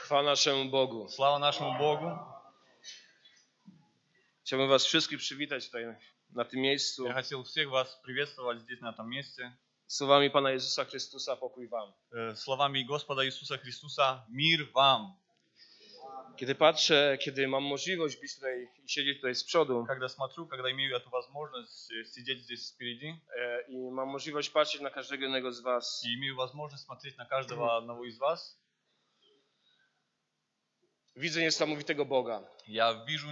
Chwała naszemu Bogu. Слава нашему Богу. Chciałbym was wszystkich przywitać tutaj na tym miejscu. Я хотел всех вас приветствовать здесь, на этом месте. Słowami Pana Jezusa Chrystusa, pokój wam. Словами Господа Иисуса Хриstusa, мир вам. Kiedy mam możliwość być tutaj i siedzieć tutaj z przodu, Когда смотрю, когда имею эту возможность сидеть здесь впереди, i mam możliwość patrzeć na każdego jednego z was, и имею возможность смотреть на каждого одного из вас, widzę niesamowitego Boga, я вижу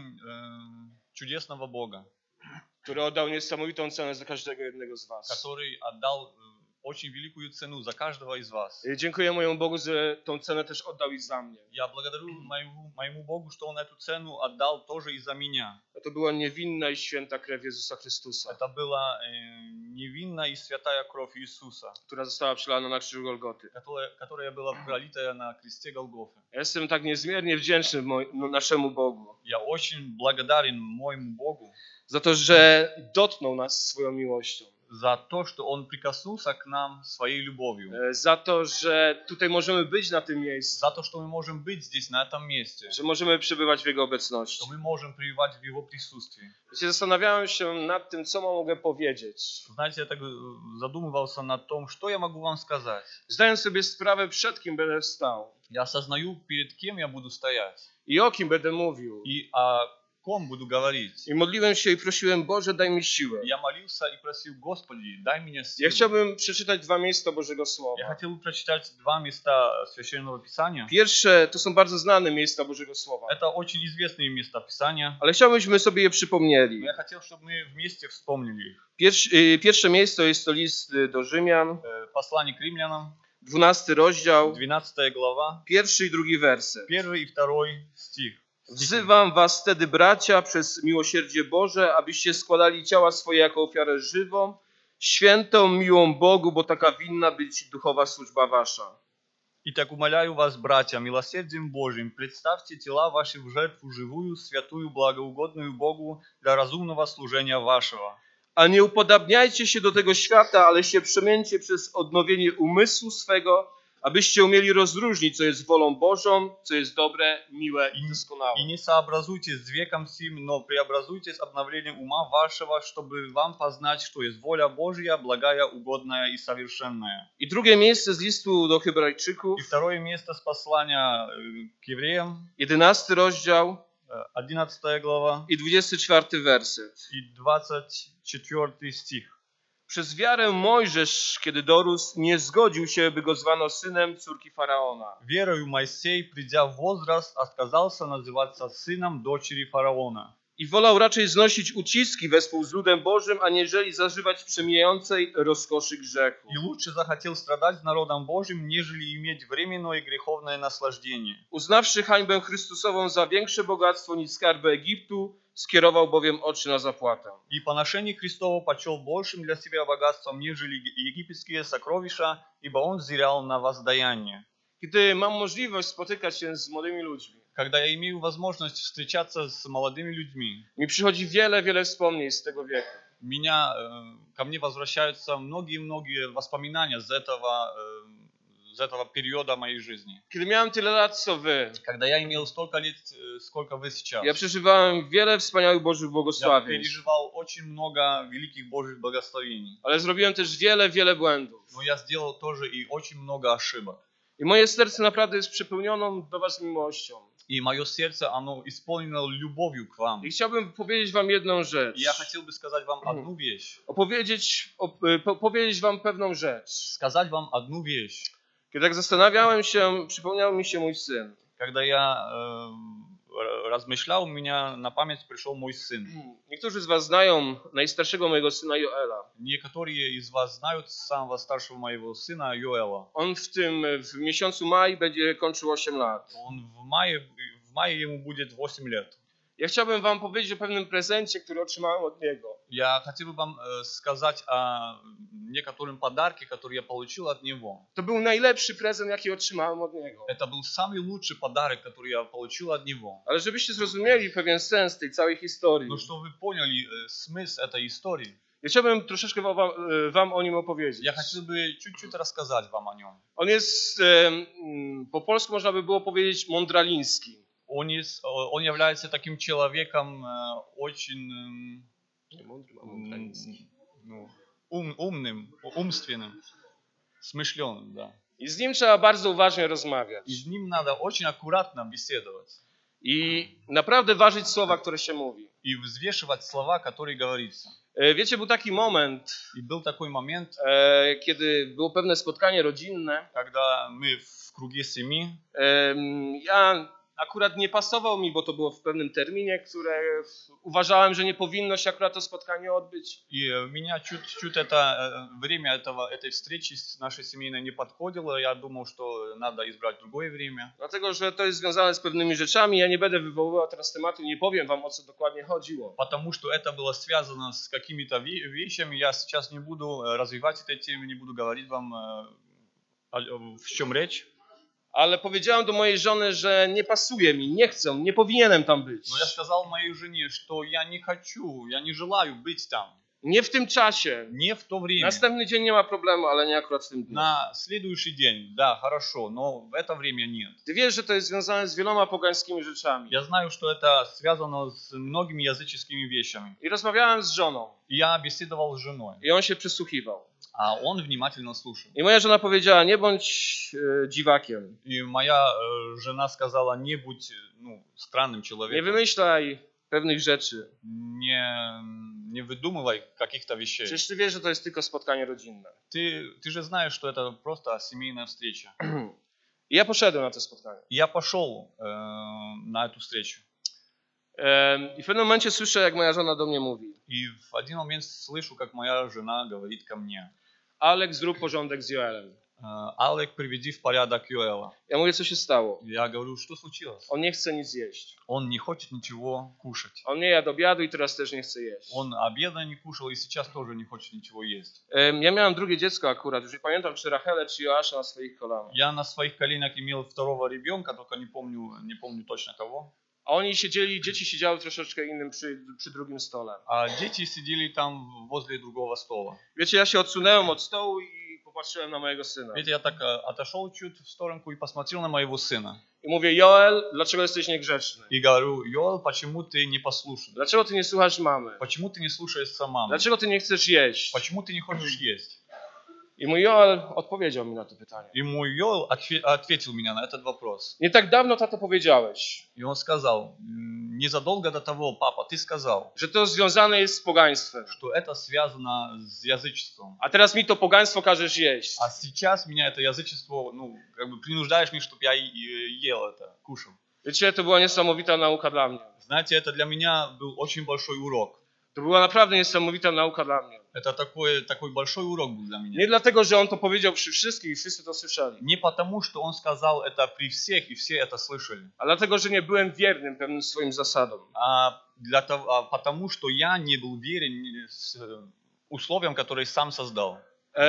чудесного Бога, który oddał niesamowitą cenę za każdego jednego z was. который отдал очень великую цену за каждого из вас. Dziękuję mojemu Bogu, że tą cenę też oddał i za mnie. Я благодарю моему Богу, что Он эту цену отдал тоже и за меня. To była niewinna i święta krew Jezusa Chrystusa, Это была невинная и святая кровь Иисуса, która została przelana na krzyżu Golgoty. которая была пролита на кресте Голгофы. Ja jestem tak niezmiernie wdzięczny naszemu Bogu Я очень благодарен моему Богу za to, że dotknął nas swoją miłością. за то, что Он прикоснулся к нам своей любовью. Za to, że tutaj możemy być na tym miejscu. За то, что мы можем быть здесь, на этом месте. Że możemy przebywać w Jego obecności. Что мы можем пребывать в Его присутствии. Zastanawiałem się nad tym, co mogę powiedzieć. Знаете, я так задумывался над том, что я могу вам сказать. Zdając sobie sprawę, przed kim będę stał. Я осознаю, перед кем я буду стоять. I o kim będę mówił. И о ком буду говорить. I modliłem się i prosiłem, Boże, daj mi siłę. Я молился и просил, Господи, дай мне силу. Ja chciałbym przeczytać dwa miejsca Bożego Słowa. Я хотел бы прочитать два места Священного Писания. Pierwsze to są bardzo znane miejsca Bożego Słowa. Это очень известные места Писания. Ale chciałbyśmy sobie je przypomnieli. Но я хотел, чтобы мы вместе вспомнили их. Pierwsze miejsce jest to list do Rzymian, Послание к римлянам, 12 rozdział, 12 глава, 1 i 2 werset. 1 и 2 стих. Wzywam was wtedy, bracia, przez miłosierdzie Boże, abyście składali ciała swoje jako ofiarę żywą, świętą, miłą Bogu, bo taka winna być duchowa służba wasza. Итак, умоляю вас, братья, милосердием Божьим, представьте тела ваши в жертву живую, святую, благоугодную Богу для разумного служения вашего. A nie upodabniajcie się do tego świata, ale się przemieńcie przez odnowienie umysłu swego, abyście umieli rozróżnić, co jest wolą Bożą, co jest dobre, miłe i doskonałe. И не сообразуйтесь с веком сим, но преобразуйтесь обновлением ума вашего, чтобы вам познать, что есть воля Божья, благая, угодная и совершенная. I drugie miejsce z listu do Hebrajczyków, И второе место с послания к евреям, 11 rozdział 11 глава i 24 werset. и 24 стих. Przez wiarę Mojżesz, kiedy dorósł, nie zgodził się, by go zwano synem córki Faraona. Верою Моисей, придя в возраст, отказался называться сыном дочери фараона. I wolał raczej znosić uciski wespół z ludem Bożym, aniżeli zażywać przemijającej rozkoszy grzechu. И лучше захотел страдать с народом Божьим, нежели иметь временное греховное наслаждение. Uznawszy hańbę Chrystusową za większe bogactwo niż skarby Egiptu, skierował bowiem oczy na zapłatę. И поношение Христово почел большим для себя богатством, нежели египетские сокровища, ибо он взирал на воздаяние. Kiedy mam możliwość spotykać się z młodymi ludźmi, Когда я имею возможность встречаться с молодыми людьми, mi przychodzi wiele wspomnień z tego wieku. ко мне возвращаются многие воспоминания с этого периода моей жизни. Kiedy miałem tyle lat co wy, Когда я имел столько лет, сколько вы сейчас, ja przeżywałem wiele wspaniałych Bożych я błogosławień, переживал очень много великих Божьих благословений. ale zrobiłem też wiele błędów. Но я сделал тоже и очень много ошибок. I moje serce naprawdę jest przepełnioną do was miłością. И мое сердце, оно исполнено любовью к вам. I chciałbym powiedzieć wam jedną rzecz. И я хотел бы сказать вам одну вещь. Powiedzieć wam pewną rzecz. Сказать вам одну вещь. Kiedy tak zastanawiałem się, przypomniał mi się mój syn. Когда я размышлял, у меня на память пришел мой сын. Niektórzy z was znają najstarszego mojego syna Joela. Некоторые из вас знают самого старшего моего сына Йоэла. On w miesiącu maj będzie kończył 8 lat. Он в мае ему будет 8 лет. Ja chciałbym wam powiedzieć o pewnym prezencie, który otrzymałem od niego. Я хотел бы вам сказать о некотором подарке, который я получил от него. To był najlepszy prezent, jaki otrzymałem od niego. Это был самый лучший подарок, который я получил от него. Ale żebyście zrozumieli pewien sens tej całej historii. Но что вы поняли смысл этой истории. Chciałbym troszeczkę wam o nim opowiedzieć. Я хотел бы чуть-чуть рассказать вам о нем. On jest, po polsku można by było powiedzieć, mądraliński. Он является таким человеком очень умным, умственным, смышленым, да. I z nim trzeba bardzo uważnie rozmawiać. И с ним надо очень аккуратно беседовать. I naprawdę ważyć słowa, które się mówi. И взвешивать слова, которые говорится. Wiecie, był taki moment, И был такой момент, kiedy było pewne spotkanie rodzinne. когда мы в круге семьи, Ja akurat nie pasował mi, bo to było w pewnym terminie, które uważałem, że nie powinno się akurat to spotkanie odbyć. и меня чуть-чуть это время этой встречи нашей семейной не подходило. Я думал, что надо избрать другое время. Dlatego, że to jest związane z pewnymi rzeczami. Ja nie będę wywoływał teraz tematu, nie powiem wam, o co dokładnie chodziło. Потому что это было связано с какими-то вещами. Я сейчас не буду развивать этой темы, не буду говорить вам, в чем речь. Ale powiedziałem do mojej żony, że nie pasuje mi, nie chcę, nie powinienem tam być. Но я сказал моей жене, что я не хочу, я не желаю быть там. Nie w tym czasie. Не в то время. Następny dzień nie ma problemu, ale nie akurat w tym dniu. На следующий день, да, хорошо, но в это время нет. Ty wiesz, że to jest związane z wieloma pogańskimi rzeczami. Я знаю, что это связано с многими языческими вещами. I rozmawiałem z żoną. И я беседовал с женой, I on się przysłuchiwał. а он внимательно слушал. I moja żona powiedziała, nie bądź dziwakiem. И моя жена сказала, не будь странным Nie человеком, wymyślaj pewnych rzeczy. не выдумывай каких-то вещей. Przecież ty wiesz, że to jest tylko spotkanie rodzinne. Ты же знаешь, что это просто семейная встреча. I ja poszedłem na to spotkanie. И я пошел на эту встречу. I w pewnym momencie słyszę, jak moja żona do mnie mówi. И в один момент слышу, как моя жена говорит ко мне: Alek, zrób porządek z Joelem. Алек, приведи в порядок Йоэла. Ja mówię, co się stało. Я говорю, что случилось? On nie chce nic jeść. Он не хочет ничего кушать. On nie jadł obiadu i teraz też nie chce jeść. Он обеда не кушал и сейчас тоже не хочет ничего есть. Ja miałem drugie dziecko akurat. Już nie pamiętam, czy Rachelę, czy Joasza na swoich kolanach. Я на своих коленях имел второго ребенка, только не помню точно кого. A oni siedzieli, dzieci siedziały troszeczkę innym przy drugim stole. А дети сидели там возле другого стола. Wiecie, ja się odsunęłem od stołu i popatrzyłem na mojego syna. Видите, я так отошел чуть в сторонку и посмотрел на моего сына. I mówię, Joel, dlaczego jesteś niegrzeczny? И говорю: Йоэл, почему ты не послушен? Dlaczego ty nie słuchasz mamy? Почему ты не слушаешься мамы? Dlaczego ty nie chcesz jeść? Почему ты не хочешь есть? I mój Joel odpowiedział mi na to pytanie. И мой Йоэл ответил меня на этот вопрос. Nie tak dawno, tato, powiedziałeś, И он сказал: незадолго до того, папа, ты сказал, że to związane jest z pogaństwem. что это связано с язычеством. A teraz mi to pogaństwo każesz jeść. А сейчас меня это язычество, принуждаешь меня, чтобы я ел это, кушал. Wiecie, to była niesamowita nauka dla mnie. Знаете, это для меня был очень большой урок. To była naprawdę niesamowita nauka dla mnie. Это такой большой урок был для меня. Nie dlatego, że on to powiedział przy wszystkich i wszyscy to słyszeli. Не потому, что он сказал это при всех, и все это слышали. A dlatego, że nie byłem wiernym pewnym swoim zasadom. Потому, что я не был верен условиям, которые сам создал.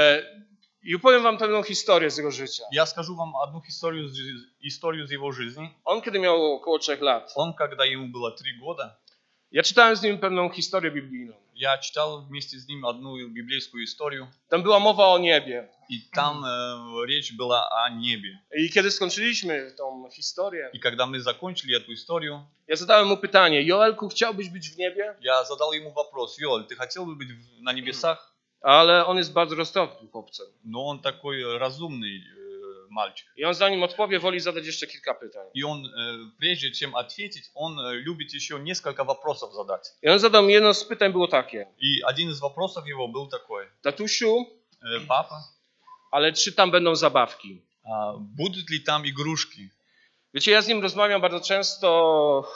I opowiem wam pewną historię z jego życia. Я скажу вам одну историю из его жизни. On, kiedy miał około 3 lat, Он, когда ему было 3 года, ja czytałem z nim pewną historię biblijną. я читал вместе с ним одну библейскую историю. Tam była mowa o niebie. И там речь была о небе. I kiedy skończyliśmy tą historię, И когда мы закончили эту историю, ja zadałem mu pytanie: Joelku, chciałbyś być w niebie? я задал ему вопрос: Йоэль, ты хотел бы быть на небесах? Ale on jest bardzo roztropnym chłopcem. Но он такой разумный мальчик. I on zanim odpowie, woli zadać jeszcze kilka pytań. И он, прежде чем ответить, он любит еще несколько вопросов задать. I on zadał mi jedno z pytań, było takie: И один из вопросов его был такой: Tatusiu, папа, ale czy tam będą zabawki? будут ли там игрушки? Wiecie, ja z nim rozmawiam bardzo często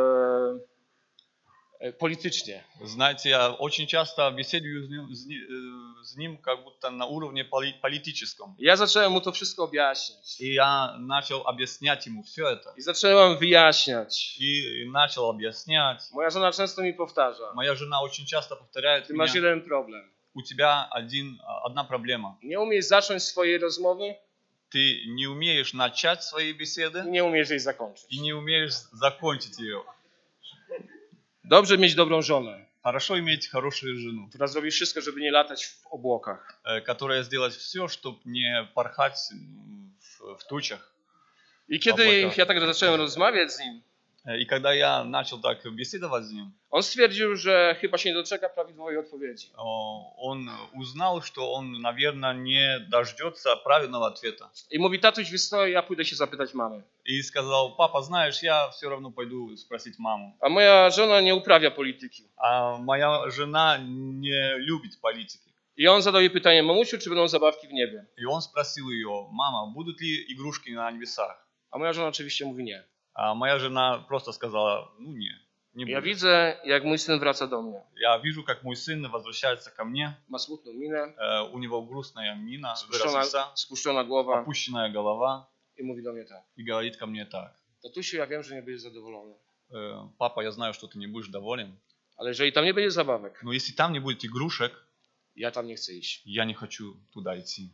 politycznie. Знаете, я очень часто беседую с ним как будто на уровне политическом. Ja zacząłem mu to wszystko objaśniać. И я начал объяснять ему все это. I zacząłem wyjaśniać. И начал объяснять. Moja żona często mi powtarza: Моя жена очень часто повторяет ty меня: masz jeden problem. у тебя одна проблема. Nie umiesz zacząć swojej rozmowy Ты не умеешь начать свои i беседы nie umiesz jej zakończyć. и не умеешь закончить ее. Dobrze mieć dobrą żonę. Хорошо иметь хорошую жену, która zrobi wszystko, żeby nie latać w obłokach. которая сделает все, чтобы не порхать в тучах. I kiedy Obłokach. ja tak zacząłem rozmawiać z nim, И когда я начал так беседовать с ним, on stwierdził, że chyba się nie doczeka prawidłowej odpowiedzi. он узнал, что он, наверное, не дождется правильного ответа. I mówi, tatuś, wiesz co, ja pójdę się zapytać mamy. И сказал: папа, знаешь, я все равно пойду спросить маму. A moja żona nie uprawia polityki. А моя жена не любит политики. I on zadał jej pytanie, mamusiu, czy będą zabawki w niebie? И он спросил ее: мама, будут ли игрушки на небесах? A moja żona oczywiście mówi nie. А моя жена просто сказала: ну не Ja будет. widzę, jak mój syn wraca do mnie. Я вижу, как мой сын возвращается ко мне. Ma smutną minę, У него грустная мина, выraz лица, spuszczona głowa опущенная голова, i mówi do mnie tak. и говорит ко мне так: Tatusiu, ja wiem, że nie będziesz zadowolony, папа, я знаю, что ты не будешь доволен, ale jeżeli tam nie będzie zabawek, но если там не будет игрушек, ja tam nie chcę iść. я не хочу туда идти.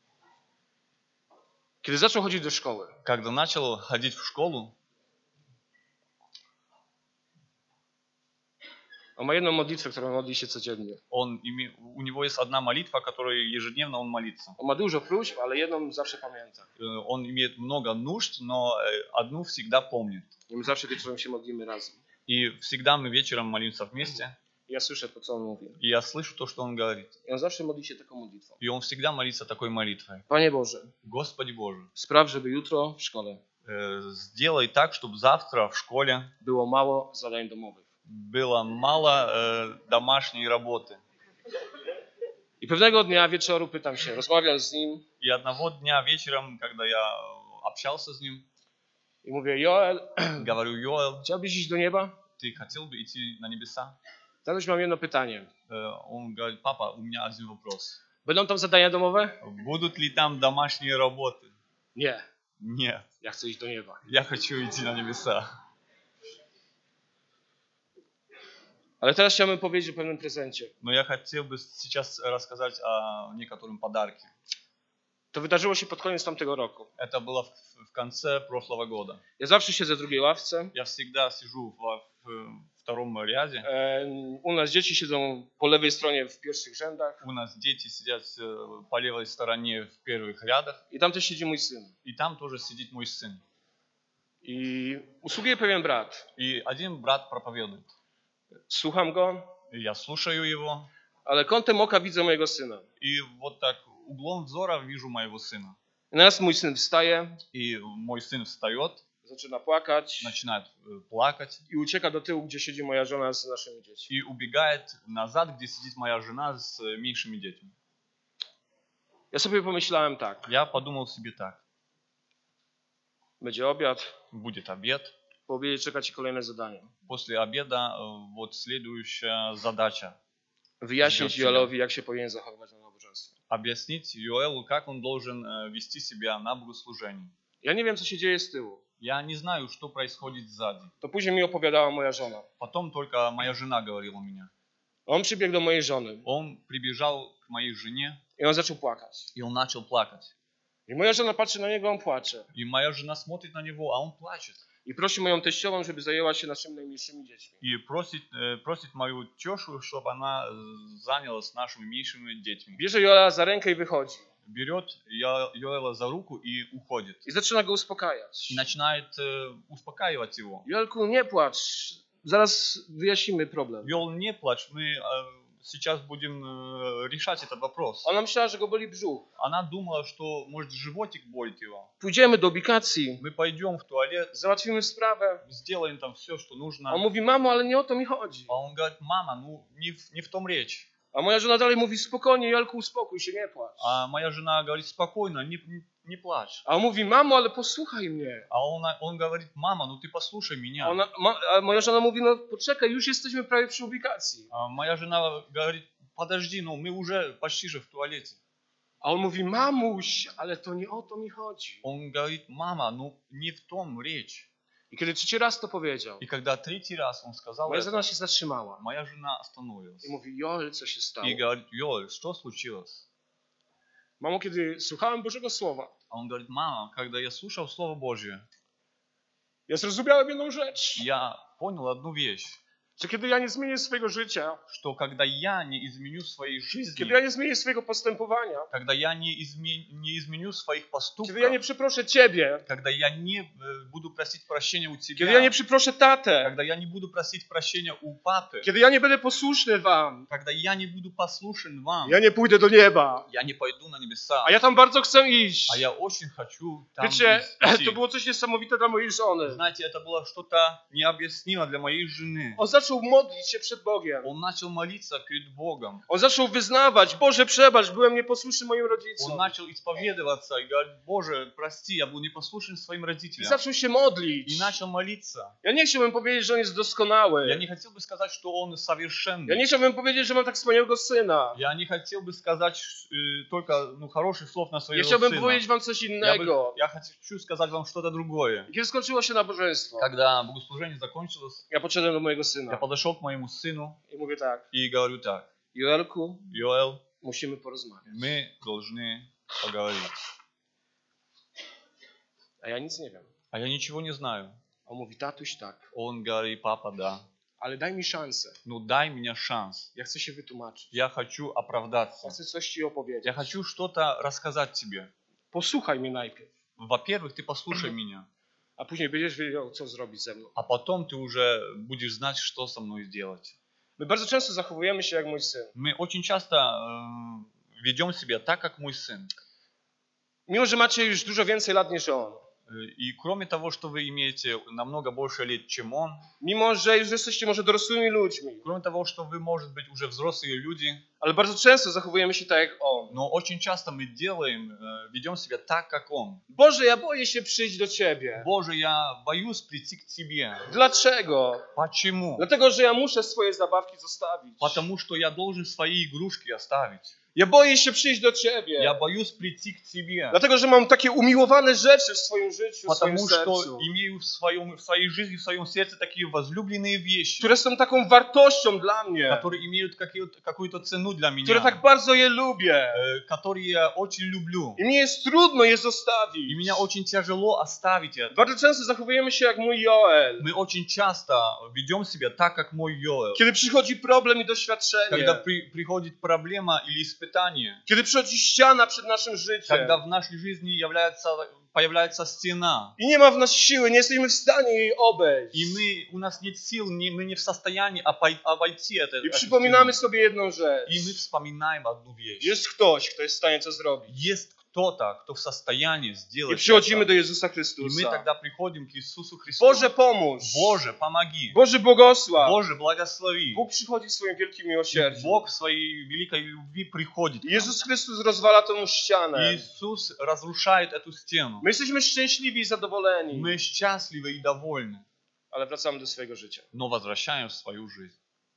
Kiedy zaczął chodzić do szkoły, Когда начал ходить в школу, on ma jedną modlitwę, którą modli się codziennie. у него есть одна молитва, которой ежедневно он молится. On ma dużo próśb, ale jedną zawsze pamięta. Он имеет много нужд, но одну всегда помнит. I my zawsze wieczorem się modlimy razem. И всегда мы вечером молимся вместе. I ja słyszę to, co on mówi. И я слышу то, что он говорит. I on zawsze modli się taką modlitwą. И он всегда молится такой молитвой: Panie Boże, Господи Боже, spraw, żeby jutro w szkole сделай так, чтобы завтра в школе było mało zadań domowych. было мало домашней работы. I pewnego dnia wieczoru pytam się, rozmawiam z nim И одного дня вечером, когда я общался с ним, i mówię, Joel, говорю: Йоэл, chciałbyś iść do nieba? ты хотел бы идти на небеса? Tatuś, mam jedno pytanie. Он говорит: папа, у меня один вопрос. Będą tam zadania domowe? Будут ли там домашние работы? Nie, Нет, ja chcę iść do nieba. я хочу идти на небеса. Ale teraz chciałbym powiedzieć o pewnym prezencie. Но я хотел бы сейчас рассказать о некотором подарке. To wydarzyło się pod koniec tamtego roku. Это было в конце прошлого года. Ja zawsze siedzę w drugiej ławce. Я всегда сижу в втором ряде. U nas dzieci siedzą po lewej stronie w pierwszych rzędach. У нас дети сидят по левой стороне в первых рядах. I tam też siedzi mój syn. И там тоже сидит мой сын. I usługuje pewien brat. И один брат проповедует. Słucham go, И я слушаю его. ale kątem oka widzę mojego syna. И вот так углом взора вижу моего сына. I naraz mój syn wstaje, И мой сын встает, zaczyna płakać начинает плакать. i ucieka do tyłu, gdzie siedzi moja żona z naszymi dziećmi. И убегает назад, где сидит моя жена с меньшими детьми. Ja sobie pomyślałem tak, Я подумал себе так: będzie obiad, будет обед, po obiedzie czeka ci kolejne zadanie. после обеда вот следующая задача. Wyjaśnić Zgadza się. Joelowi, jak się powinien zachowywać na nabożeństwie. Объяснить Йоэлу, как он должен вести себя на богослужении. Ja nie wiem, co się dzieje z tyłu. Я не знаю, что происходит сзади. To później mi opowiadała moja żona. Потом только моя жена говорила мне. On przybiegł do mojej żony Он прибежал к моей жене, i on zaczął płakać. и он начал плакать. I moja żona patrzy na niego, on płacze. И моя жена смотрит на него, а он плачет. I prosi moją teściową, żeby zajęła się naszymi najmniejszymi dziećmi. И просит мою тещу, чтобы она занялась нашими меньшими детьми. Bierze Joela za rękę i wychodzi. Берет Йоэла за руку и уходит. I zaczyna go uspokajać. И начинает успокаивать его. Joelku, nie płacz. Zaraz wyjaśnimy problem. Йоэл, не плачь, мы сейчас будем решать этот вопрос. Ona myślała, że go boli brzuch. Она думала, что, может, животик болит его. Pójdziemy do ubikacji, Мы пойдем в туалет, załatwimy sprawę. сделаем там все, что A нужно. on mówi, mamo, ale nie o to mi chodzi. А он говорит: мама, ну не в том речь. A moja żona dalej mówi, spokojnie, Joelku, uspokój się, nie płacz. А моя жена говорит: спокойно, не плачь. A on mówi, mamo, ale posłuchaj mnie. А он говорит: мама, ну ты послушай меня. A moja żona mówi, no poczekaj, już jesteśmy prawie przy ubikacji. А моя жена говорит: подожди, ну мы уже почти же в туалете. A on mówi, mamuś, ale to nie o to mi chodzi. Он говорит: мама, ну не в том речь. I kiedy trzeci raz to powiedział, И когда третий раз он сказал moja это, żona się zatrzymała. моя жена остановилась. I mówi, Joel, co się stało? И говорит: Йоэль, что случилось? Mamo, kiedy słuchałem Bożego Słowa, А он говорит: мама, когда я слушал Слово Божье, ja zrozumiałem jedną rzecz. я понял одну вещь. że kiedy ja nie zmienię swojego życia, что когда я не изменю своей жизни, kiedy ja nie zmienię swojego postępowania, когда я не изменю своих kiedy ja поступков, nie przeproszę Ciebie, когда я не буду просить прощения у kiedy ja nie Тебя, przyproszę tatę, когда я не буду просить прощения у папы, kiedy ja nie będę posłuszny Wam, когда я не буду послушен вам, ja nie pójdę do nieba, я не pойду на небеса, a ja tam bardzo chcę iść. а я очень хочу там Wiecie, идти. to było coś niesamowite dla mojej żony. Знаете, это было что-то необъяснимо для моей жены. On zaczął modlić się przed Bogiem. Он начал молиться перед Богом. On zaczął wyznawać, Boże przebacz, byłem nieposłuszny moim Он rodzicom. начал исповедоваться и говорить: Боже, прости, я был непослушен своим I родителям. zaczął się modlić. И начал молиться. Ja nie chciałbym powiedzieć, że on jest Я doskonały. не хотел бы сказать, что он Ja совершенный. nie chciałbym powiedzieć, że mam tak wspaniałego syna. Я не хотел бы сказать только хороших слов на Ja своего chciałbym сына. powiedzieć wam coś innego. Я хочу сказать вам что-то другое. Kiedy skończyło się nabożeństwo, Когда богослужение закончилось, ja podszedłem do mojego я syna подошел к моему сыну i mówię tak: и говорю так: Joelku, Йоэл, musimy porozmawiać. мы должны поговорить. A ja nic nie wiem. А я ничего не знаю. On mówi: tatuś tak, Он говорит: папа, да. ale daj mi szansę. Ну дай мне шанс. Ja chcę się wytłumaczyć. Я хочу оправдаться. Ja chcę coś ci opowiedzieć. Я хочу что-то рассказать тебе. Posłuchaj mnie najpierw, Во-первых, ты послушай меня, a później będziesz wiedział, co zrobić ze mną. а потом ты уже будешь знать, что со мной сделать. My bardzo często zachowujemy się jak mój syn. Мы очень часто ведем себя так, как мой сын. Mimo, że macie już dużo więcej lat niż on. И кроме того, что вы имеете намного больше лет, чем он, Mimo, że już jesteście może dorosłymi ludźmi. кроме того, что вы, может быть, уже взрослые люди, Ale bardzo często zachowujemy się tak jak on. но очень часто мы ведем себя так, как он. Boże, ja boję się przyjść do Ciebie. Боже, я боюсь прийти к Тебе. Dlaczego? Почему? Dlatego, że ja muszę swoje zabawki zostawić. Потому что я должен свои игрушки оставить. Ja boję się przyjść do Ciebie. Я боюсь прийти к Тебе. Dlatego, że mam takie umiłowane rzeczy w swoim życiu, w swoim Потому что sercu, имею в своей жизни, в своем сердце такие возлюбленные вещи, które są taką wartością dla mnie, которые имеют какую-то цену для które меня, tak bardzo je lubię. которые я очень люблю. I mi jest trudno je И zostawić. меня очень tяжело оставить это. Bardzo często zachowujemy się jak mój Joel. Мы очень часто ведем себя так, как мой Йоэл. Kiedy przychodzi problem i doświadczenie. Когда приходит проблема или испытание, Kiedy przychodzi ściana przed naszym życiem. когда в нашей жизни появляется стена, I nie ma w nas siły, nie jesteśmy w stanie jej obejść. и у нас нет сил, мы не в состоянии обойти это. I эту przypominamy стену. sobie jedną rzecz. И мы вспоминаем одну вещь. Jest ktoś, kto jest w stanie co zrobić. Есть кто-то, кто в состоянии I сделать przychodzimy это. do Jezusa И мы Chrystusa. тогда приходим к Иисусу Христу. Boże, pomóż. Боже, помоги. Boże, błogosław. Боже, благослови. Bóg przychodzi w swoim wielkim И miłosierdziu. Бог в своей великой любви приходит. к нам. Jezus Chrystus rozwala tą ścianę. Иисус разрушает эту стену. My jesteśmy szczęśliwi i zadowoleni. Мы счастливы и довольны, Ale wracamy do swojego życia. но возвращаем в свою жизнь.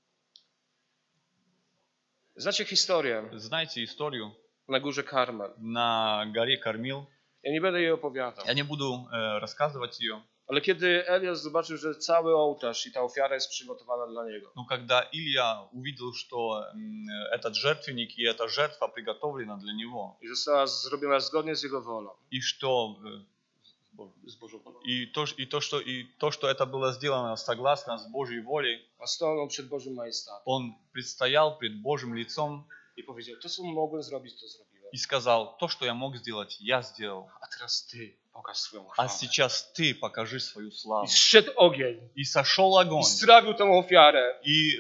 Znacie historię Знаете историю na górze Karmel. на горе Кармил? Ja nie będę jej opowiadał. Я не буду рассказывать ее. Ale kiedy Eliasz zobaczył, że cały ołtarz i ta ofiara jest przygotowana dla niego, Но когда Илья увидел, что этот жертвенник и эта жертва приготовлена для него, i została zrobiona zgodnie z jego wolą, и что z Bożą wolą, то, что это было сделано согласно с Божьей волей, a stanął przed Bożym majestatem он предстоял пред Божьим лицом i powiedział: to, co mogłem zrobić, to zrobiłem. и сказал: то, что я мог сделать, я сделал. A teraz ty pokaż swoją А chwałę. сейчас ты покажи свою славу. I zszedł ogień И сошел огонь, i strawił tą ofiarę. и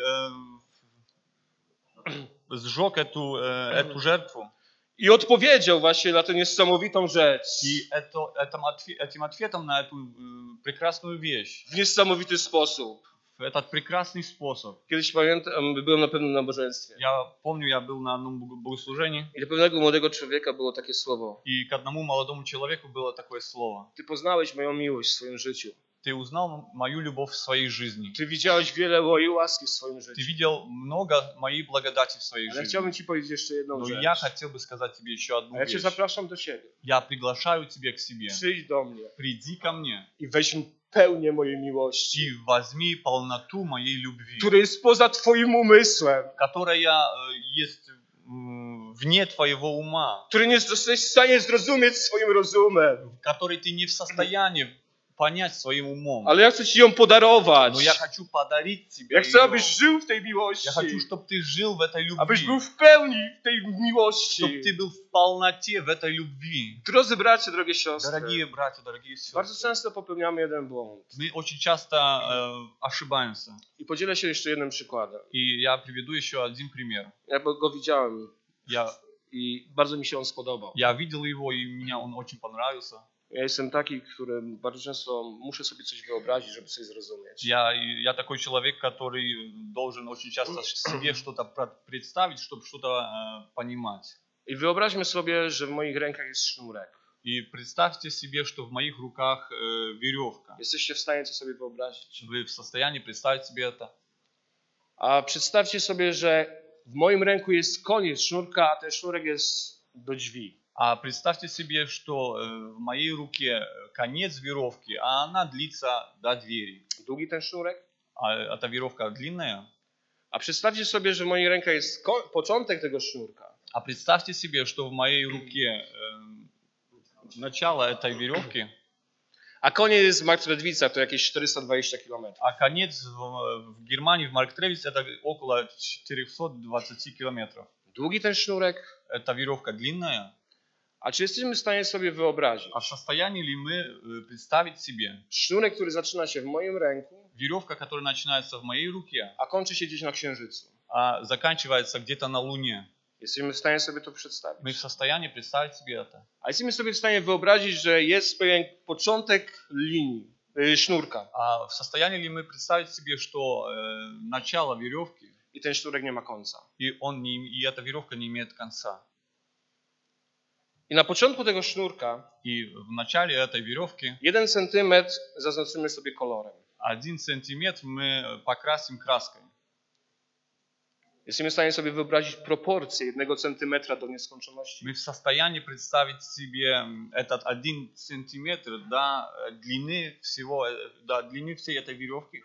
сжег эту жертву. I odpowiedział właśnie na tę niesamowitą rzecz И этим ответом на эту прекрасную вещь, w niesamowity sposób. в этот прекрасный способ. Kiedyś pamiętam, byłem na pewnym nabożeństwie Я помню, я был на одном богослужении, i do pewnego młodego człowieka było takie słowo: и к одному молодому человеку было такое слово: ty poznałeś moją miłość w swoim życiu. ты узнал мою любовь в своей жизни. Ty widziałeś wiele mojej łaski w swoim Ты życiu. видел много моей благодати в своей Ale жизни. chciałbym ci powiedzieć jeszcze jedną Но rzecz. я хотел бы сказать тебе еще одну A ja cię вещь. zapraszam do siebie. Я приглашаю тебя к себе. Przyjdź do mnie Приди ко мне i weź pełnię mojej miłości, и возьми полноту моей любви, która jest poza twoim umysłem, которая есть вне твоего ума, który nie jesteś w stanie zrozumieć swoim rozumem. который ты не в состоянии понять своим умом. Ale ja chcę ci ją podarować. Но я хочу подарить тебе Ja chcę, её. abyś żył w tej miłości. Я хочу, чтобы ты жил в этой Abyś był любви. w pełni w tej miłości. Чтобы ты был в полноте в этой любви. Drodzy bracia, drogie siostry, Дорогие братья, дорогие bardzo сестры, często popełniamy jeden błąd. мы очень часто ошибаемся. I podzielę się jeszcze jednym przykładem. И я приведу еще один пример. Ja go widziałem Я i bardzo mi się on spodobał. видел его, и мне он очень понравился. Ja jestem taki, który bardzo często muszę sobie coś wyobrazić, żeby coś zrozumieć. Я такой человек, который должен очень часто себе что-то представить, чтобы что-то понимать. I wyobraźmy sobie, że w moich rękach jest sznurek. И представьте себе, что в моих руках веревка. Jesteście w stanie to sobie wyobrazić? Вы в состоянии представить себе это? A przedstawcie sobie, że w moim ręku jest koniec sznurka, a ten sznurek jest do drzwi. А представьте себе, что в моей руке конец веревки, а она длится до двери. Długi ten sznurek? А эта веревка длинная. A przedstawcie sobie, że w mojej rękach jest początek tego sznurka. А представьте себе, что в моей руке начало этой веревки, A koniec jest w Marktredwicach, to jakieś 420 km. а конец в Германии, в Марктревице, это около 420 километров. Długi ten sznurek? Эта веревка длинная. A czy jesteśmy w stanie sobie wyobrazić? А в состоянии ли мы представить себе Sznurek, który zaczyna się w moim ręku, веревка, которая начинается в моей руке, a kończy się gdzieś na Księżycu? а заканчивается где-то на Луне? Jesteśmy w stanie sobie to przedstawić. Мы в состоянии представить себе это? A jesteśmy sobie w stanie wyobrazić, że jest pewien początek linii, sznurka А в состоянии ли мы представить себе, что начало веревки, i ten sznurek nie ma końca. и эта веревка не имеет конца? I na początku tego sznurka И в начале этой веревки 1 centymetr zaznaczymy sobie kolorem. 1 сантиметр мы покрасим краской. Jesteśmy w stanie sobie wyobrazić proporcje 1 centymetra do nieskończoności. Мы в состоянии представить себе этот 1 сантиметр до длины всей этой веревки.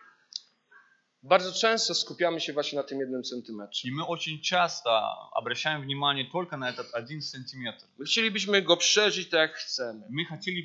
Bardzo często skupiamy się właśnie na tym 1 centymetrze. И мы очень часто обращаем внимание только на этот 1 сантиметр. My chcielibyśmy go przeżyć tak, jak chcemy. Мы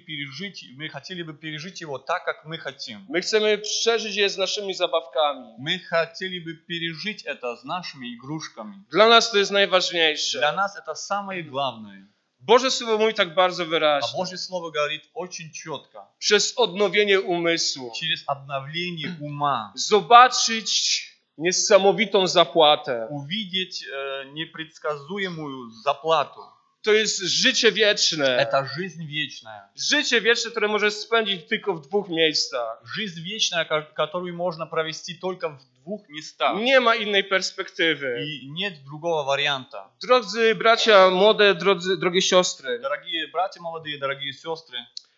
хотели бы пережить его так, как мы хотим. My chcemy przeżyć je z naszymi zabawkami. Мы хотели бы пережить это с нашими игрушками. Dla nas to jest Для najważniejsze. нас это самое главное. Boże Słowo mówi tak bardzo А wyraźnie. Божье Слово говорит очень четко. Przez odnowienie umysłu. Через обновление ума. Zobaczyć niesamowitą zapłatę. Увидеть непредсказуемую заплату. To jest życie wieczne. Это жизнь вечная. Życie wieczne, które możesz spędzić tylko w 2 miejscach. Жизнь вечная, которую можно провести только в 2 местах. Nie ma innej perspektywy. И нет другого варианта. Drodzy bracia, młode, drogie siostry. Дорогие братья молодые, дорогие сестры,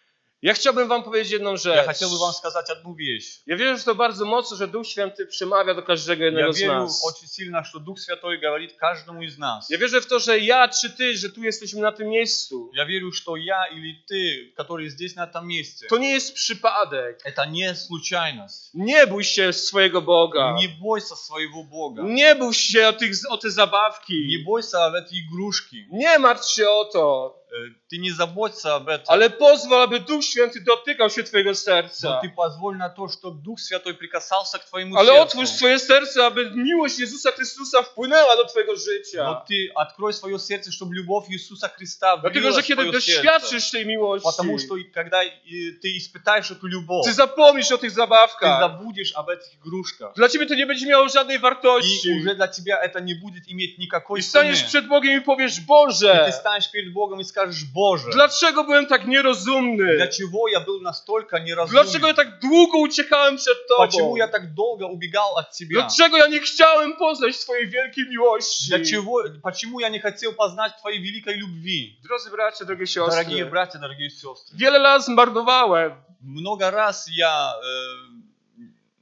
Ja chciałbym wam powiedzieć jedną я rzecz. хотел бы вам сказать одну вещь. Ja wierzę, że to bardzo mocno, że Duch Święty przemawia do każdego Я jednego z верю nas. очень сильно, что Дух Святой говорит каждому из нас. Ja wierzę w to, że ja czy ty, że tu jesteśmy na tym miejscu. Я верю, что я или ты, которые здесь на этом месте, To nie jest przypadek. это не случайность. Nie bój się swojego Boga. Не бойся своего Бога. Nie bój się o te Не zabawki. бойся об этой игрушке. Nie martw się o to. Ты не заботься об этом. Ale pozwól, aby Duch Święty dotykał się twojego Но serca. ты позволь на то, чтобы Дух Святой прикасался к твоему Ale otwórz сердцу. swoje serce, aby miłość Jezusa Chrystusa wpłynęła do twojego życia. Но ты открой свое сердце, чтобы любовь Иисуса Христа Dlatego, влилась że в kiedy твое сердце. doświadczysz tej miłości, Потому что когда ты испытаешь эту любовь, ty zapomnisz o tych ты zabawkach. забудешь об этих игрушках. Dla ciebie to nie będzie miało żadnej И wartości. уже для тебя это не будет иметь никакой I цены. staniesz przed Bogiem i powiesz, И ты Boże, станешь перед Богом и скажешь: Боже, dlaczego byłem tak nierozumny? для чего я был настолько Dlaczego ja неразумен? tak długo uciekałem przed Почему Tobą? я так долго убегал от Тебя? Dlaczego ja nie chciałem poznać Twojej wielkiej miłości? Почему я не хотел познать Твоей великой любви? Drodzy bracia, drogie Дорогие siostry, братья, дорогие сестры, wiele lat zmarnowałem. много раз я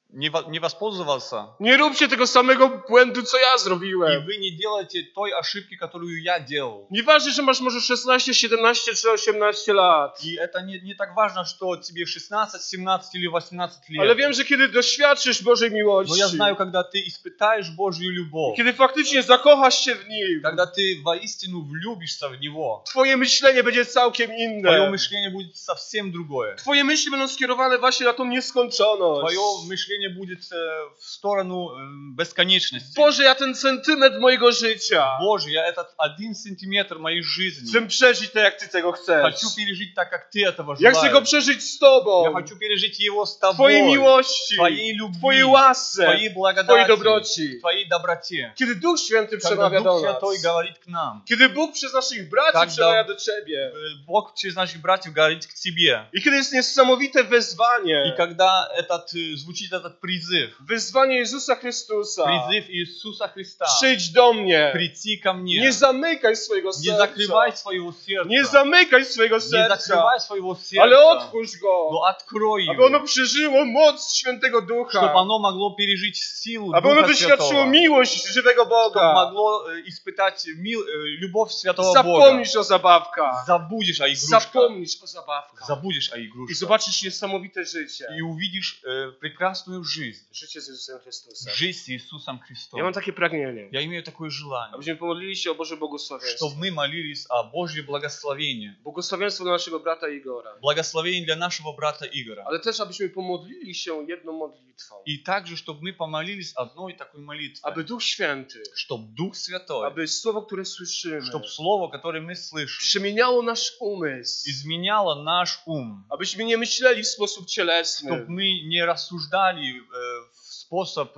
не воспользовался, Nie róbcie tego samego błędu, co ja и zrobiłem. вы не делаете той ошибки, которую я делал. Nieważne, że masz może 16, 17 czy 18 lat. И это не так важно, что тебе 16, 17 или 18 Ale лет. wiem, że kiedy doświadczysz Bożej Но miłości, я знаю, когда ты испытаешь Божью любовь, kiedy faktycznie zakochasz się w Nim, когда ты воистину влюбишься в Него, Twoje myślenie będzie całkiem твое inne. мышление будет совсем другое. Twoje myśli będą skierowane właśnie na tą nieskończoność. Твое мышление будет в сторону бесконечности. Boże, ja ten centymetr mojego życia Боже, я этот 1 сантиметр моей жизни chcę przeżyć tak, jak Ty tego chcesz. хочу пережить так, как Ты этого Ja chcę go желаешь. przeżyć z Tobą. Я хочу пережить его с Twojej Тобой, miłości, Twojej любви, Twojej łasce, Твоей Twojej благодати, dobroci. Твоей доброте. Kiedy Duch Święty Когда przemawia Дух do nas. Святой говорит к нам, Kiedy Bóg przez naszych braci Tak, przemawia da- do Ciebie. Бог через наших братьев говорит к тебе. I kiedy jest niesamowite И wezwanie. когда звучит этот призыв, Wyzwanie Jezusa Chrystusa. призыв Иисуса Христа, Przyjdź do mnie. прийти ко мне, Nie zamykaj swojego не serca. закрывай своего Nie сердца, zamykaj swojego не serca. закрывай своего Ale сердца, otwórz go. но открой Aby ono его, przeżyło moc Świętego Ducha. чтобы оно могло пережить силу Aby ono Духа doświadczyło Святого, miłość żywego чтобы Boga. могло испытать любовь Святого Бога. Zapomnisz o zabawkach. Забудешь о игрушках, Zapomnisz o zabawkach. забудешь о I игрушках zobaczysz niesamowite życie. и увидишь прекрасную жизнь, Życie z Jezusem Chrystusem. жизнь с Иисусом Ja Христом. mam takie pragnienie. Я имею такое желание, Abyśmy pomodlili się o Boże błogosławieństwo. чтобы мы молились о Божьем благословении. Błogosławieństwo dla naszego brata Igora. Благословение для нашего брата Игоря. Ale też abyśmy pomodlili się jedną modlitwą. И также, чтобы мы помолились одной такой молитвой. Aby Duch Święty, Чтобы Дух Святой, aby słowo, które słyszymy, чтобы Слово, которое мы слышим, przemieniało nasz umysł. изменяло наш ум. Abyśmy nie myśleli w sposób cielesny. Чтобы мы не рассуждали в способ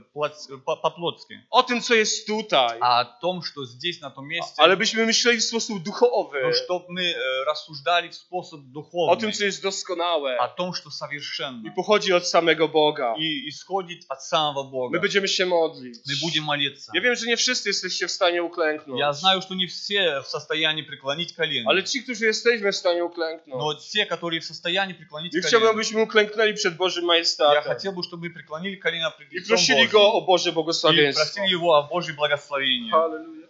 по-плотски, O tym, co jest tutaj. а о том, что здесь, на том месте, Ale byśmy myśleli w sposób duchowy. но чтобы мы рассуждали в способ O духовный, tym, co jest doskonałe. о том, что I совершенно, pochodzi od samego Boga. и исходит от самого My Бога. będziemy się modlić. Мы будем молиться. Ja wiem, że nie wszyscy jesteście w stanie uklęknąć. Я знаю, что не все в состоянии преклонить колено, Ale ci, którzy jesteśmy w stanie uklęknąć. но те, которые в состоянии преклонить I chciałbym, колено, abyśmy uklęknęli przed Bożym я majestatem. хотел бы, чтобы мы преклонили колено пред I лицом prosili Божьим Go o Boże и błogosławieństwo. просили Его о Божьей благословении. Halleluja.